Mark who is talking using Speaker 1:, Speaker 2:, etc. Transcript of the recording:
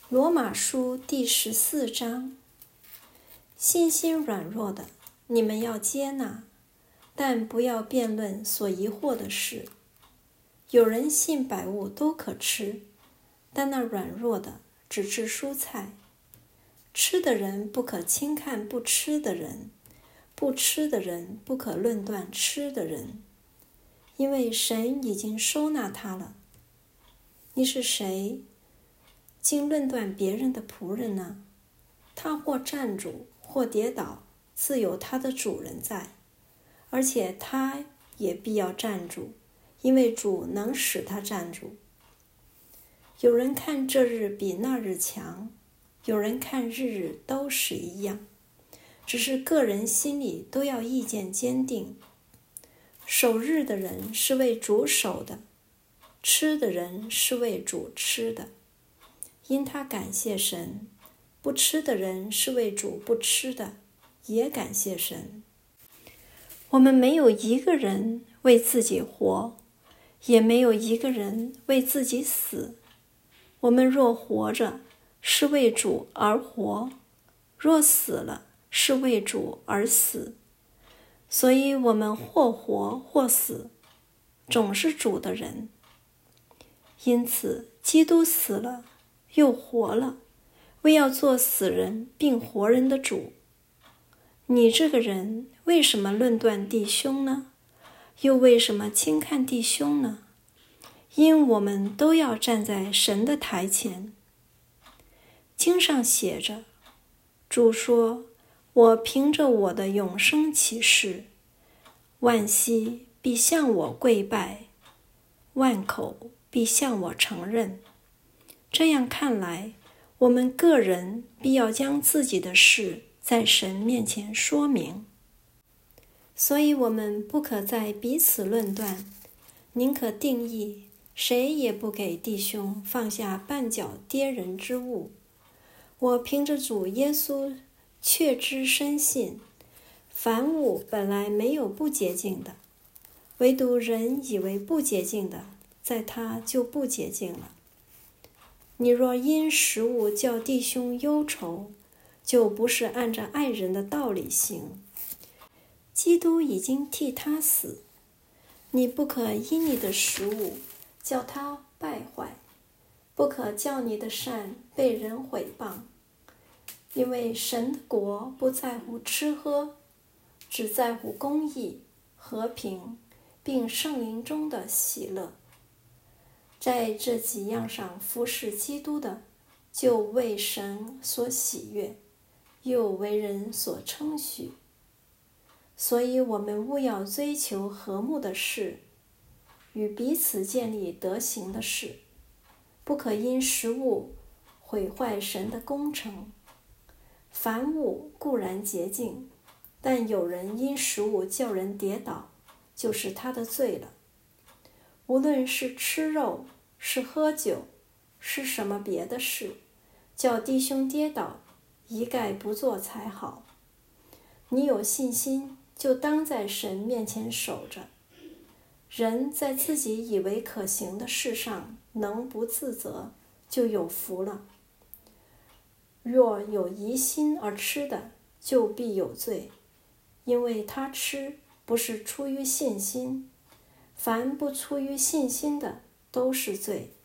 Speaker 1: 罗马书第14章，信心软弱的，你们要接纳，但不要辩论所疑惑的事。有人信百物都可吃，但那软弱的只吃蔬菜。吃的人不可轻看不吃的人，不吃的人不可论断吃的人，因为神已经收纳他了。你是谁，竟论断别人的仆人呢？他或站住，或跌倒，自有他的主人在，而且他也必要站住，因为主能使他站住。有人看这日比那日强，有人看日日都是一样，只是个人心里都要意见坚定。守日的人是为主守的，吃的人是为主吃的，因他感谢神；不吃的人是为主不吃的，也感谢神。我们没有一个人为自己活，也没有一个人为自己死。我们若活着，是为主而活；若死了，是为主而死。所以我们或活或死，总是主的人。因此，基督死了，又活了，为要做死人并活人的主。你这个人为什么论断弟兄呢？又为什么轻看弟兄呢？因我们都要站在神的台前。经上写着，主说，我凭着我的永生启示，万膝必向我跪拜，万口必向我承认。这样看来，我们个人必要将自己的事在神面前说明。所以我们不可再彼此论断，宁可定义，谁也不给弟兄放下绊脚跌人之物。我凭着主耶稣确知深信，凡物本来没有不洁净的，唯独人以为不洁净的，在他就不洁净了。你若因食物叫弟兄忧愁，就不是按照爱人的道理行。基督已经替他死，你不可因你的食物叫他败坏，不可叫你的善被人毁谤。因为神的国不在乎吃喝，只在乎公义、和平，并圣灵中的喜乐。在这几样上服侍基督的，就为神所喜悦，又为人所称许。所以我们务要追求和睦的事，与彼此建立德行的事，不可因食物毁坏神的工程。凡物固然洁净，但有人因食物叫人跌倒，就是他的罪了。无论是吃肉，是喝酒，是什么别的事，叫弟兄跌倒，一概不做才好。你有信心，就当在神面前守着。人在自己以为可行的事上能不自责，就有福了。若有疑心而吃的，就必有罪，因为他吃不是出于信心。凡不出于信心的，都是罪。